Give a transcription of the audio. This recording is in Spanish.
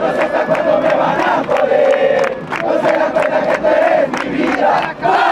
No sé hasta cuándo me van a poder. No se dan cuenta que tú eres mi vida.